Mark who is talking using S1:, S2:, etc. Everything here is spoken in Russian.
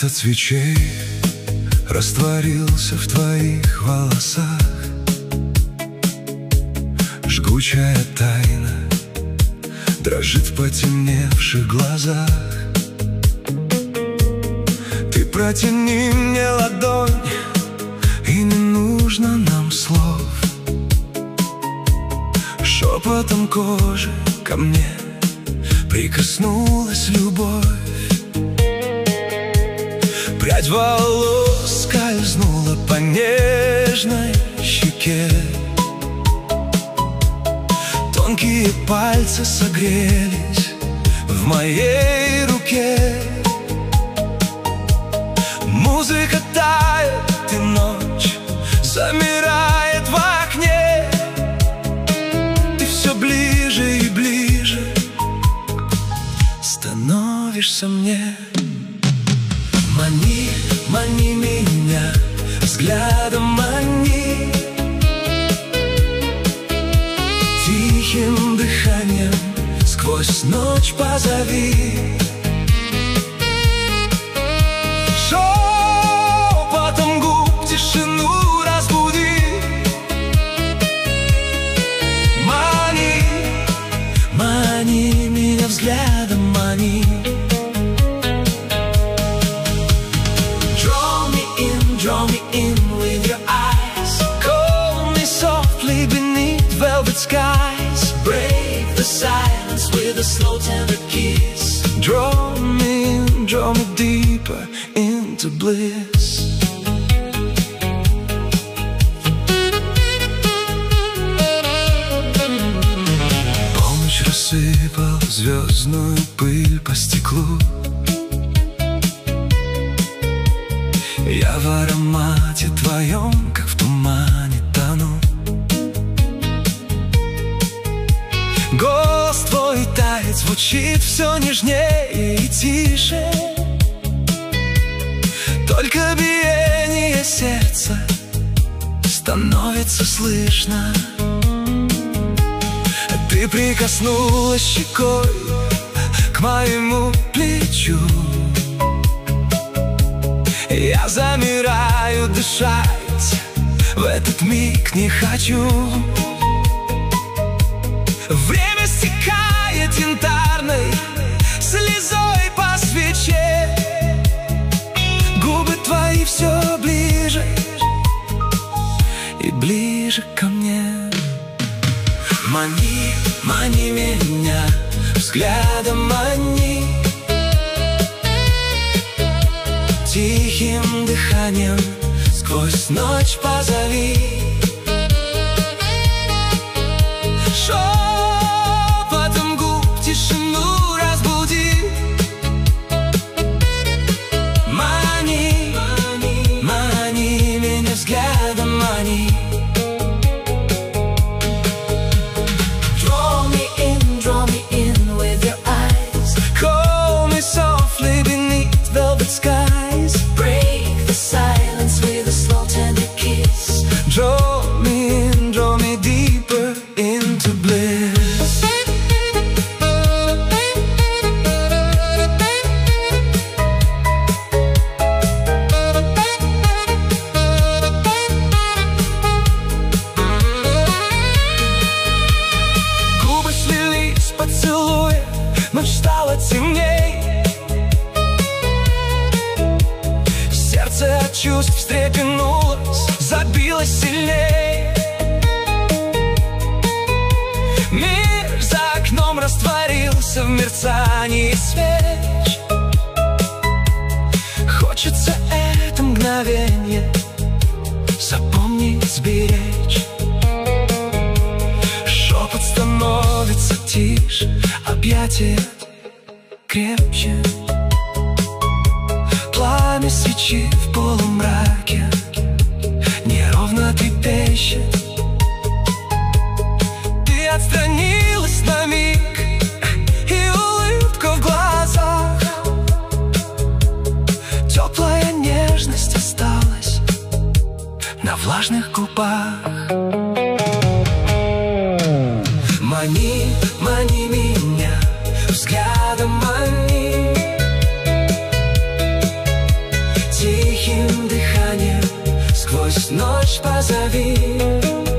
S1: Свет от свечей растворился в твоих волосах. Жгучая тайна дрожит в потемневших глазах. Ты протяни мне ладонь, и не нужно нам слов. Шепотом кожи ко мне прикоснулась любовь. Прядь волос скользнула по нежной щеке. Тонкие пальцы согрелись в моей руке. Музыка тает, и ночь замирает в окне. Ты все ближе и ближе становишься мне. Мани, мани меня, взглядом мани. Тихим дыханием сквозь ночь позови. Шепотом губ тишину разбуди. Мани, мани меня взглядом мани. Draw me in with your eyes. Call me softly beneath velvet skies. Break the silence with a slow tender kiss. Draw me in, draw me deeper into bliss. Полночь рассыпал звездную пыль по стеклу. Я в аромате твоем, как в тумане, тону. Голос твой тает, звучит все нежнее и тише. Только биение сердца становится слышно. Ты прикоснулась щекой к моему плечу. Я замираю дышать, в этот миг не хочу. Время стекает янтарной слезой по свече. Губы твои все ближе и ближе ко мне. Мани, мани меня, взглядом мани. Тихим дыханием сквозь ночь позови. Шепотом губ тишину разбуди. Мани, мани меня взглядом мани. Draw me in with your eyes. Call me softly beneath velvet skies. Draw me in, draw me deeper into bliss. Губы слились в поцелуе, ночь стала темней. Сердце от чувств встрепенулось, забилось сильней. Мир за окном растворился в мерцании свеч. Хочется это мгновенье запомнить, сберечь. Шепот становится тише, объятия крепче. Пламя свечи в полумраке неровно трепещет. Ты отстранилась на миг, и улыбка в глазах. Теплая нежность осталась на влажных губах. Мани, мани меня, взглядом мани. сквозь ночь позови.